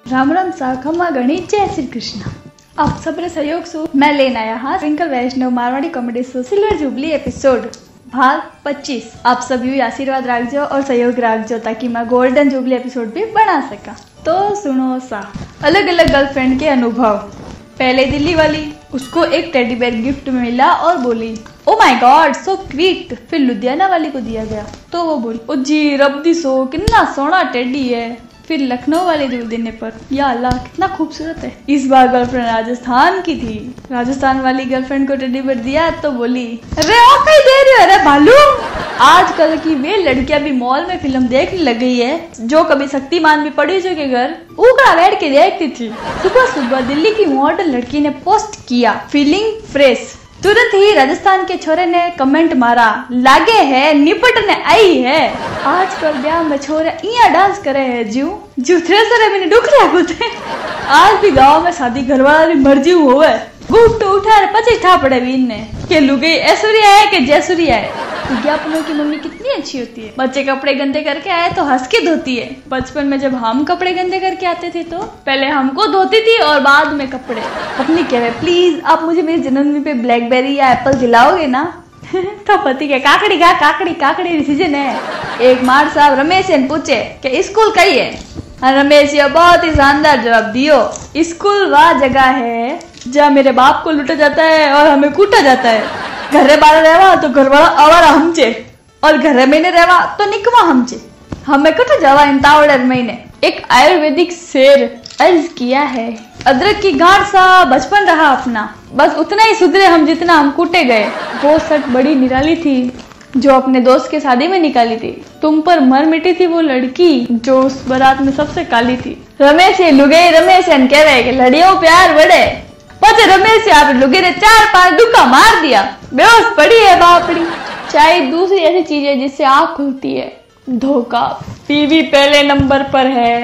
राम राम सा खम्मा गणी जय श्री कृष्ण। आप सबरे सहयोग से मैं लेना आया हाँ Twinkle Vaishnav Marwari comedy show silver jubilee episode भाग 25। आप सब यू आशीर्वाद रखजो और सहयोग रखजो ताकि मैं गोल्डन जुबली एपिसोड भी बना सका। तो सुनो सा अलग अलग गर्लफ्रेंड के अनुभव। पहले दिल्ली वाली, उसको एक टेडी बेयर गिफ्ट में मिला और बोली ओ माय गॉड सो क्वीट। फिर लुधियाना वाली को दिया गया तो वो बोली ओ जी रब्दी सो कितना सोना टेडी है। फिर लखनऊ वाले दूर देने पर या अल्लाह कितना खूबसूरत है। इस बार गर्लफ्रेंड राजस्थान की थी। राजस्थान वाली गर्लफ्रेंड को टेडी बेयर दिया तो बोली अरे ओ कहीं दे रही हो अरे भालू। आजकल की वे लड़कियां भी मॉल में फिल्म देखने लग गई है जो कभी शक्तिमान भी पड़ी जो के घर उकड़ा बैठ के देखती थी। सुबह सुबह दिल्ली की मॉडल लड़की ने पोस्ट किया फीलिंग फ्रेश। तुरंत ही राजस्थान के छोरे ने कमेंट मारा लागे है निपटने आई है। आजकल ब्याह में छोरे इया डांस करे है जू थ्रेसर मैंने दुख रहा कुछ। आज भी गांव में शादी घरवाली मर्जी होवे गुट उठा पचे ठा पड़े बीन ने के लुगई ऐश्वर्या है कि जयसूर्या है। विज्ञापनों की मम्मी कितनी अच्छी होती है। बच्चे कपड़े गंदे करके आए तो हंस के धोती है। बचपन में जब हम कपड़े गंदे करके आते थे तो पहले हमको धोती थी और बाद में कपड़े। पत्नी कह रहे प्लीज आप मुझे मेरे जन्मदिन पे ब्लैकबेरी या एप्पल दिलाओगे ना। तो पति के काकड़ी सीजन है। एक मार साहब रमेश से पूछे कि स्कूल कहीं है। रमेश ये बहुत ही शानदार जवाब दियो स्कूल वह जगह है जहाँ मेरे बाप को लूटा जाता है और हमें कूटा जाता है। घरे बाहर रहवा तो घरवाला आवारा हमचे और घरे में रहवा तो निकमा हमचे। हमें कट जावा इन तावड़े महीने। एक आयुर्वेदिक शेर अर्ज किया है अदरक की गांठ सा बचपन रहा अपना बस उतना ही सुधरे हम जितना हम कूटे गए। वो शर्ट बड़ी निराली थी जो अपने दोस्त के शादी में निकाली थी। तुम पर मर मिटी थी वो लड़की जो उस बारात में सबसे काली थी। रमेश ये लुगे रमेश कह रहे कि लड़ियों प्यार बड़े पचे रमेश आप लुगे ने 4-5 दुक्का मार दिया बेहोश पड़ी है बापड़ी। चाहे दूसरी ऐसी चीज है जिससे आँख खुलती है धोखा। टीवी पहले नंबर पर है।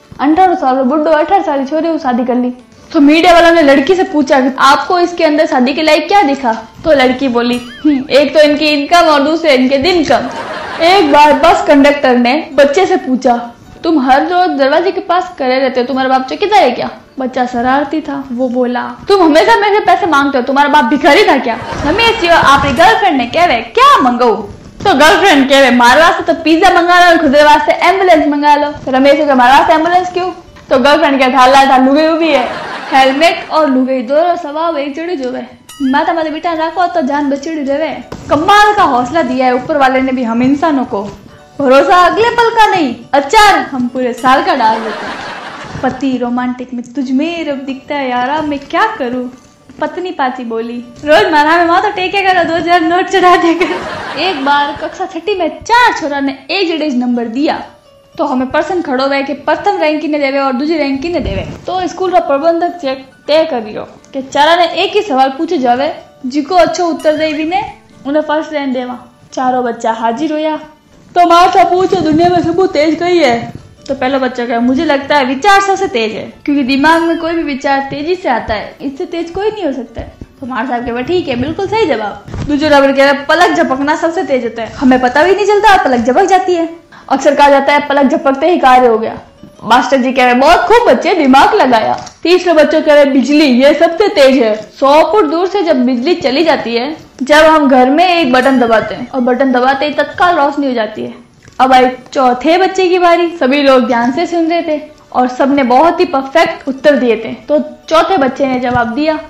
18 साल बुड्ढो 18 साल छोरे वो शादी कर ली तो मीडिया वालों ने लड़की से पूछा कि आपको इसके अंदर शादी के लायक क्या दिखा। तो लड़की बोली एक तो इनकी इनकम और दूसरे इनके दिन कम। एक बार बस कंडक्टर ने बच्चे से पूछा तुम हर रोज दरवाजे के पास करे रहते हो तुम्हारा बाप चौकीदार है क्या। बच्चा शरारती था वो बोला तुम हमेशा मेरे से पैसे मांगते हो तुम्हारा बाप भिखारी था क्या। रमेश जी आपकी गर्लफ्रेंड ने कहे क्या मंगाऊ तो गर्लफ्रेंड कहे मारे वास्ते तो पिज्जा मंगा लो खुद वास्ते एम्बुलेंस मंगा लो। रमेश जी मारे वास्ते एम्बुलेंस क्यों तो गर्लफ्रेंड कहे थाला था लुगई भी है। हेलमेट और लुगई दोनों स्वभाव एक जड़ी जो है माता माता बेटा रखो तो जान बचड़ी रहे। कमाल का हौसला दिया है ऊपर वाले ने भी हम इंसानों को। भरोसा अगले पल का नहीं अचार हम पूरे साल का डाल देते हैं। पति रोमांटिक में तुझ में रब दिखता है यारा मैं क्या करूं। पत्नी पाची बोली रोज मारा में माँ तो टेके करो 2000 नोट चढ़ा देकर। एक बार कक्षा 6 में 4 छोरा ने एक जड़े नंबर दिया तो हमें पर्सन खड़ो हुए कि प्रथम रैंक की ने देवे और दूसरी रैंक की ने देवे। तो स्कूल का प्रबंधक चेक तय करियो कि चारा ने एक ही सवाल पूछे जावे जिको अच्छो उत्तर दे भी ने उन्हें फर्स्ट रैंक देवा। चारों बच्चा हाजिर होया तो माता पूछो दुनिया में सबसे तेज कही है। तो पहला बच्चा कहा मुझे लगता है विचार सबसे तेज है क्योंकि दिमाग में कोई भी विचार तेजी से आता है इससे तेज कोई नहीं हो सकता है। तो मार साहब कहे ठीक है बिल्कुल सही जवाब। दूसरा रबर कह रहा पलक झपकना सबसे तेज होता है हमें पता भी नहीं चलता पलक झपक जाती है। अक्सर कहा जाता है पलक झपकते ही कार्य हो गया। मास्टर जी कह रहे बहुत खूब बच्चे दिमाग लगाया। तीसरे बच्चों कह रहे बिजली ये सबसे तेज है 100 फुट दूर से जब बिजली चली जाती है जब हम घर में एक बटन दबाते हैं और बटन दबाते ही तत्काल रोशनी हो जाती है। अब आई चौथे बच्चे की बारी। सभी लोग ध्यान से सुन रहे थे और सबने बहुत ही परफेक्ट उत्तर दिए थे। तो चौथे बच्चे ने जवाब दिया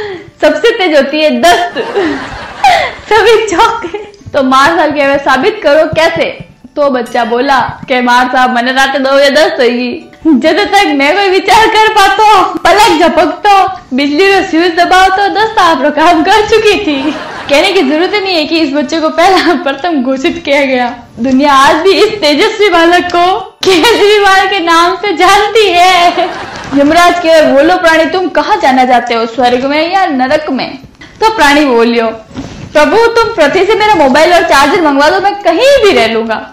सबसे तेज होती है दस्त। सभी चौके। तो मार साहब कह रहे साबित करो कैसे। तो बच्चा बोला कि मार साहब मैंने रात 2 या 10 होगी जब तक मैं कोई विचार कर पाता पलक झपकता बिजली का स्विच दबाता 10 आप काम कर चुकी थी। कहने की जरूरत नहीं है कि इस बच्चे को पहला प्रथम घोषित किया गया। दुनिया आज भी इस तेजस्वी बालक को केजरीवाल के नाम से जानती है। यमराज के बोलो प्राणी तुम कहाँ जाना चाहते हो स्वर्ग में या नरक में। तो प्राणी बोलियो प्रभु तुम पृथ्वी से मेरा मोबाइल और चार्जर मंगवा दो मैं कहीं भी रह लूंगा।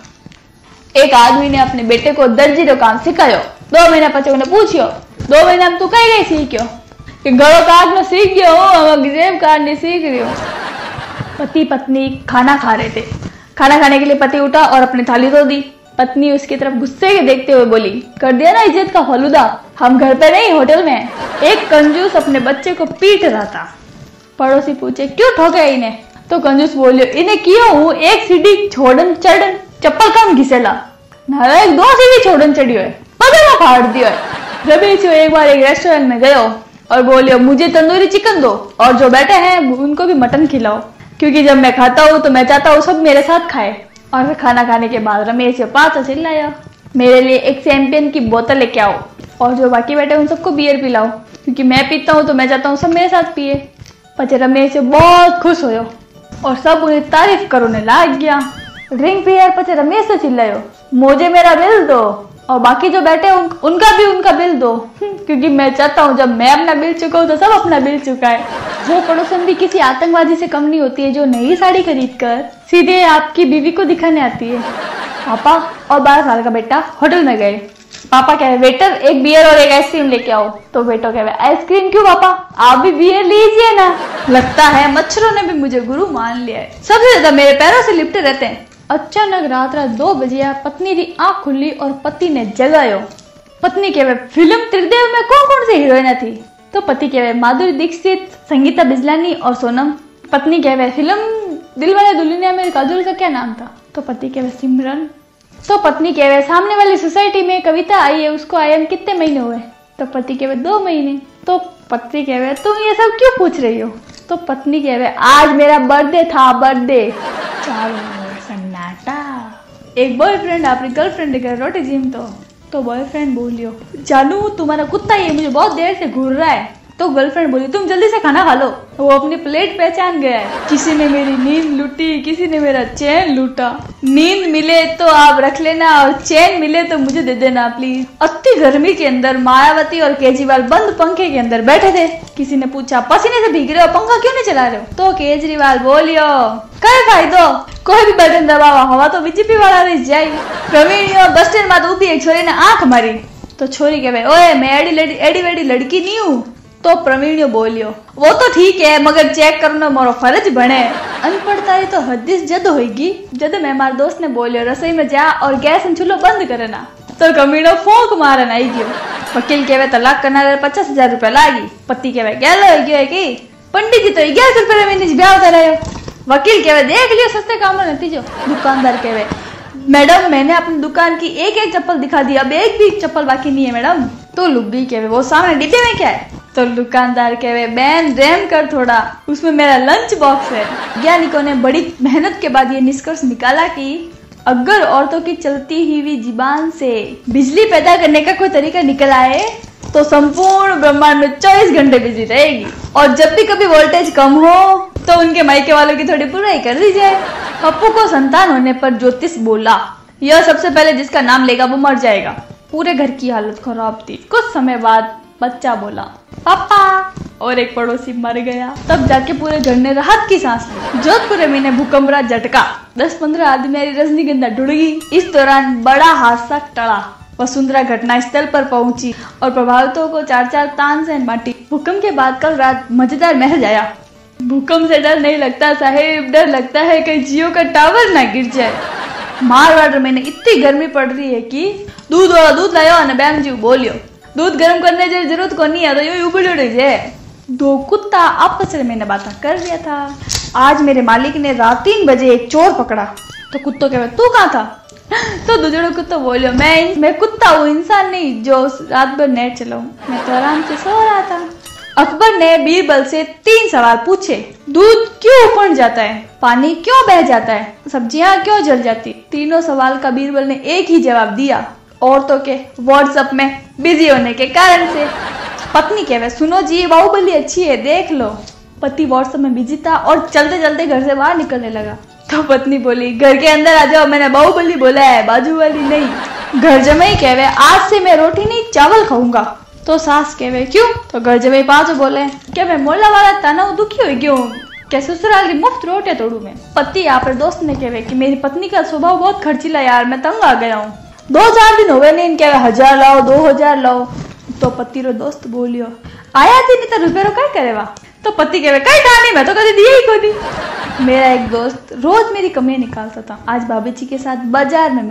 एक आदमी ने अपने बेटे को दर्जी रो काम सिखायो। 2 महीना पचे उन्हें पूछियो 2 महीना में तू कहीं गई सीखियो कि घरों काट में सीख गयो जेब काटने सीख रही हो। पति पत्नी खाना खा रहे थे। खाना खाने के लिए पति उठा और अपनी थाली धो दी। पत्नी उसकी तरफ गुस्से के देखते हुए बोली, कर दिया ना इज्जत का फलूदा, हम घर पे नहीं होटल में। एक कंजूस अपने बच्चे को पीट रहा था। पड़ोसी पूछे, क्यों ठोके इन्हें? तो कंजूस बोलियो, इन्हें क्यों हूँ, एक सीढ़ी छोड़न चढ़न चप्पल कम घिसेला, एक 2 सीढ़ी छोड़न चढ़ियो है, पगड़ा फाड़ दियो है। रमेश एक बार एक रेस्टोरेंट में गयो और बोलियो, मुझे तंदूरी चिकन दो और जो बैठे हैं उनको भी मटन खिलाओ, क्योंकि जब मैं खाता हूँ तो मैं चाहता हूँ सब मेरे साथ खाए। और फिर खाना खाने के बाद रमेश पाचा चिल्लाया, मेरे लिए एक चैंपियन की बोतल लेके आओ और जो बाकी बैठे उन सबको बियर पिलाओ, क्योंकि मैं पीता हूँ तो मैं चाहता हूँ सब मेरे साथ पिए। पचे रमेश बहुत खुश होयो और सब उन्हें तारीफ करने लाग गया। ड्रिंक पियर पचे रमेश से चिल्लायो, मुझे मेरा बिल दो और बाकी जो बैठे उनका बिल दो, क्योंकि मैं चाहता हूँ जब मैं अपना बिल चुकाऊँ तो सब अपना बिल चुकाए। वो पड़ोसन भी किसी आतंकवादी से कम नहीं होती है जो नई साड़ी खरीद कर सीधे आपकी बीवी को दिखाने आती है। पापा और 12 साल का बेटा होटल में गए। पापा कह रहे, वेटर एक बियर और एक आइसक्रीम लेके आओ। तो बेटा कह रहे, आइसक्रीम क्यों पापा, आप भी बियर लीजिए ना। लगता है मच्छरों ने भी मुझे गुरु मान लिया है, सबसे ज्यादा मेरे पैरों से लिपटे रहते हैं। अचानक रात 2 बजे पत्नी की आंख खुली और पति ने जगायो। पत्नी कहे, फिल्म त्रिदेव में कौन कौन सी हीरोइन थी? तो पति कहे, माधुरी दीक्षित, संगीता बिजलानी और सोनम। पत्नी कहे, फिल्म दिलवाले दुल्हनिया में काजोल का क्या नाम था? तो पति कहे, सिमरन। तो पत्नी कहे, सामने वाली सोसाइटी में कविता आई है, उसको आए कितने महीने हुए? तो पति कहे, 2 महीने। तो पत्नी कहे, तुम ये सब क्यों पूछ रही हो? तो पत्नी कहे, आज मेरा बर्थडे था, बर्थडे। सन्नाटा। एक बॉयफ्रेंड अपनी गर्लफ्रेंड के घर रोटी जिम तो बॉयफ्रेंड बोलियो, जानू तुम्हारा कुत्ता ये मुझे बहुत देर से घूर रहा है। तो गर्लफ्रेंड बोली, तुम जल्दी से खाना खा लो। वो अपनी प्लेट पहचान गया है। किसी ने मेरी नींद लूटी, किसी ने मेरा चैन लूटा। नींद मिले तो आप रख लेना और चैन मिले तो मुझे दे देना प्लीज। अति गर्मी के अंदर मायावती और केजरीवाल बंद पंखे के अंदर बैठे थे। किसी ने पूछा, पसीने से भीग रहे हो, पंखा क्यों नहीं चला रहे हो? तो केजरीवाल बोलियो, कई फायदो, कोई भी बटन दबावा, हवा तो बीजेपी वाला रही जाए। प्रवीण बस स्टैंड में उभी एक छोरी ने आंख मारी। तो छोरी कहे, ओए मैं एडी वेडी लड़की नहीं हूँ। तो प्रवीण बोलियो, वो तो ठीक है मगर चेक करना मारो फर्ज बने। अनपढ़ताई तो हदीस जद होगी। जद में हमारे दोस्त ने बोलियो, रसोई में जा और गैस चूल्हो बंद करना। तो कमीनो फोक मारन आई गयो। वकील कहे, तलाक करना 50,000 रुपया लागी। पति कहे, गैलो हो गयो है कि पंडित जी तो 1100 रुपये महीने ब्याह करायो। वकील कहे, देख लियो सस्ते काम में नतीजो। दुकानदार कहे, मैडम मैंने अपनी दुकान की एक चप्पल दिखा दी, अब एक भी चप्पल बाकी नहीं है मैडम। तो लुग्गी कहे, वो सामने डिब्बे में क्या है? तो दुकानदार कहे, बैन रैम कर थोड़ा, उसमें मेरा लंच बॉक्स है। वैज्ञानिकों ने बड़ी मेहनत के बाद ये निष्कर्ष निकाला कि अगर औरतों की चलती हुई जीबान से बिजली पैदा करने का कोई तरीका निकल आए तो संपूर्ण ब्रह्मांड में 24 घंटे बिजली रहेगी। और जब भी कभी वोल्टेज कम हो तो उनके मायके वालों की थोड़ी बुराई कर दी जाए। पप्पू को संतान होने पर ज्योतिष बोला, यह सबसे पहले जिसका नाम लेगा वो मर जाएगा। पूरे घर की हालत खराब थी। कुछ समय बाद बच्चा बोला, पापा, और एक पड़ोसी मर गया। तब जाके पूरे घर ने राहत की सांस ली। जोधपुर में ने भूकंप का झटका, 10-15 आदमी रजनीगंधा ढुड़ गई। इस दौरान बड़ा हादसा टला। वसुंधरा घटना स्थल पर पहुंची और प्रभावितों को 4-4 तानसेन बांटी। भूकंप के बाद कल रात मजेदार मैसेज आया, भूकंप से डर नहीं लगता साहेब, डर लगता है कि जियो का टावर ना गिर जाए। मारवाड़ में इतनी गर्मी पड़ रही है कि दूध वाला दूध लायो और बैम जी बोलियो, दूध गर्म करने की जरूरत को नहीं है तो यूं उबल उड़ जाए। 2 कुत्ता आपस में मैंने बात कर लिया था। आज मेरे मालिक ने रात 3 बजे एक चोर पकड़ा। तो कुत्तों कहे, तू कहाँ था? तो दूसरा कुत्ता बोलियो, मैं कुत्ता हूँ, इंसान नहीं जो रात भर नेट चलाऊं, मैं तो आराम से सो रहा था। अकबर ने बीरबल से 3 सवाल पूछे, दूध क्यों उफड़ जाता है, पानी क्यों बह जाता है, सब्जियां क्यों जल जाती? तीनों सवाल का बीरबल ने एक ही जवाब दिया, औरतों के व्हाट्सएप में बिजी होने के कारण से। पत्नी कहे, सुनो जी बाहुबली अच्छी है देख लो। पति व्हाट्सएप में बिजी था और चलते चलते घर से बाहर निकलने लगा। तो पत्नी बोली, घर के अंदर आ जाओ, मैंने बाहुबली बोला है, बाजू वाली नहीं। घर जमाई कहे, आज से मैं रोटी नहीं चावल खाऊंगा। तो सास कहे, क्यों? तो घर जमाई पाँच बोले, क्या मैं मोला वाला तनाव दुखी हो क्यों, क्या ससुराल की मुफ्त रोटियां तोड़ू मैं? पति अपने दोस्त ने कहे कि मेरी पत्नी का स्वभाव बहुत खर्चीला यार, मैं तंग आ गया हूँ, 2-4 दिन हो गए नहीं, क्या 1000 लाओ 2000 लाओ। तो पति रो दोस्त बोलियो, आया थी नहीं तो रुपये रो क्या करेगा? तो पति कहे, कई कहानी मैं तो कभी दिया ही को नहीं। मेरा एक दोस्त रोज मेरी कमियां निकालता था, आज भाभी जी के साथ बाजार में मिला।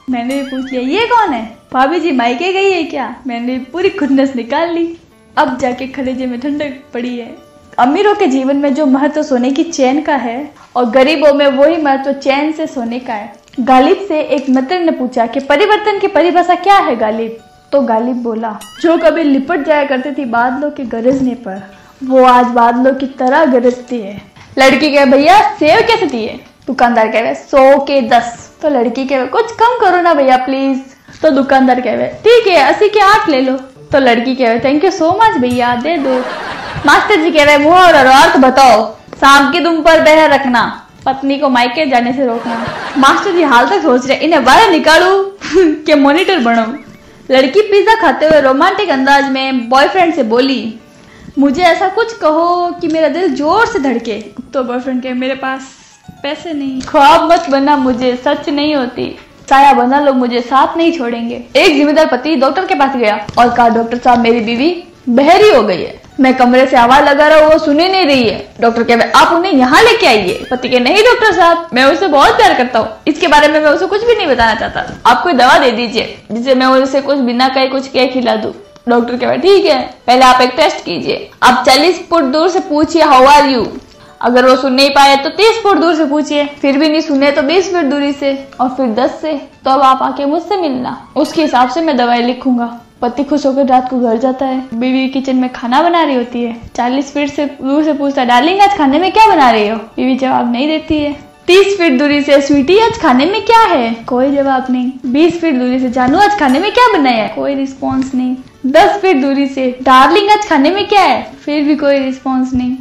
मैंने भी पूछ लिया ये कौन है, भाभी जी मायके गई है क्या। मैंने पूरी खुन्नस निकाल ली। अब जाके कलेजे में ठंडक पड़ी है। अमीरों के जीवन में जो महत्व सोने की चैन का है और गरीबों में वही महत्व चैन से सोने का है। गालिब से एक मित्र ने पूछा कि परिवर्तन की परिभाषा क्या है गालिब। तो गालिब बोला, जो कभी लिपट जाया करती थी बादलों के गरजने पर, वो आज बादलों की तरह गरजती है। लड़की कहे भैया सेव कैसे दिए। दुकानदार कहे 100 के 10। तो लड़की कहे कुछ कम करो ना भैया प्लीज। तो दुकानदार कहे ठीक है 80 के 8 ले लो। तो लड़की कहे थैंक यू सो मच भैया दे दो। मास्टर जी कह रहे मुहर और अर्थ बताओ। सांप की दुम पर पैर रखना, पत्नी को मायके जाने से रोकना। मास्टर जी हाल तक सोच रहे इन्हें बाहर निकालू कि मॉनिटर बनूं। लड़की पिज्जा खाते हुए रोमांटिक अंदाज में बॉयफ्रेंड से बोली, मुझे ऐसा कुछ कहो कि मेरा दिल जोर से धड़के। तो बॉयफ्रेंड कहे मेरे पास पैसे नहीं। ख्वाब मत बना मुझे सच नहीं होती, साया बना लो मुझे साथ नहीं छोड़ेंगे। एक जिम्मेदार पति डॉक्टर के पास गया और कहा डॉक्टर साहब मेरी बीवी बहरी हो गई है, मैं कमरे से आवाज लगा रहा हूँ वो सुनी नहीं रही है। डॉक्टर कहे आप उन्हें यहाँ लेके आइए। पति के नहीं डॉक्टर साहब मैं उसे बहुत प्यार करता हूँ, इसके बारे में मैं उसे कुछ भी नहीं बताना चाहता, आप कोई दवा दे दीजिए जिसे मैं उसे कुछ बिना कहे कुछ कह खिला दूं। डॉक्टर कहे ठीक है पहले आप एक टेस्ट कीजिए, आप 40 फुट दूर से पूछिए हाउ आर यू। अगर वो सुन नहीं पाए तो 30 फुट दूर से पूछिए, फिर भी नहीं सुने तो 20 फुट दूरी से और फिर 10 से। तो अब आप आके मुझसे मिलना, उसके हिसाब से मैं दवाई लिखूंगा। पति खुश होकर रात को घर जाता है। बीवी किचन में खाना बना रही होती है। 40 फीट से दूर से पूछता है डार्लिंग आज खाने में क्या बना रही हो। बीवी जवाब नहीं देती है। 30 फीट दूरी से स्वीटी आज खाने में क्या है, कोई जवाब नहीं। 20 फीट दूरी से जानू आज खाने में क्या बनाया है, कोई रिस्पॉन्स नहीं। 10 फीट दूरी से डार्लिंग आज खाने में क्या है, फिर भी कोई रिस्पॉन्स नहीं।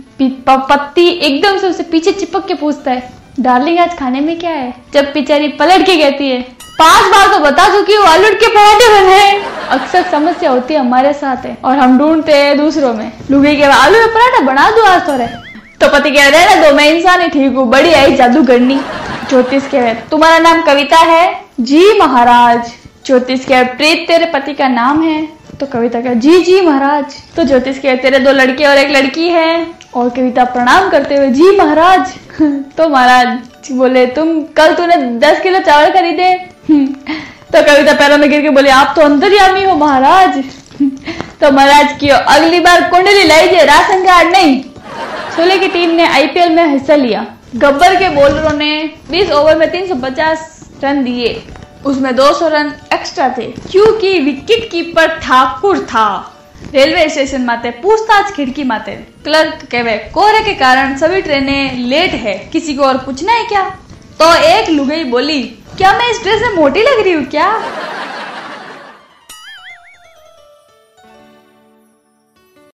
पति एकदम से उसे पीछे चिपक के पूछता है डार्लिंग आज खाने में क्या है। जब बेचारी पलट के कहती है 5 बार तो बता चुकी हूँ आलू के पराठे बने। अक्सर समस्या होती है हमारे साथ है और हम ढूंढते हैं दूसरों में। लुगाई के आलू का पराठा बना दो आज तो पति कह रहे ना दो मैं इंसान ही ठीक हूँ, बड़ी आई जादू करनी। ज्योतिष कह रहे तुम्हारा नाम कविता है। जी महाराज। ज्योतिष कह प्रीत तेरे पति का नाम है। तो कविता कह जी जी महाराज। तो ज्योतिष कह तेरे 2 लड़के और 1 लड़की है। और कविता प्रणाम करते हुए जी महाराज। तो महाराज बोले कल तूने 10 किलो चावल खरीदे। तो कविता पैरों में गिर के बोले आप तो अंतर्यामी हो महाराज। तो महाराज की अगली बार कुंडली लाइए राशन कार्ड नहीं। शोले की टीम ने आईपीएल में हिस्सा लिया। गब्बर के बॉलरों ने 20 ओवर में 350 रन दिए, उसमें 200 रन एक्स्ट्रा थे क्योंकि विकेट कीपर ठाकुर था। रेलवे स्टेशन माते पूछताछ खिड़की माते क्लर्क कहे कोहरे के कारण सभी ट्रेनें लेट है, किसी को और पूछना है क्या। तो एक लुगाई बोली क्या मैं इस ड्रेस में मोटी लग रही हूँ क्या।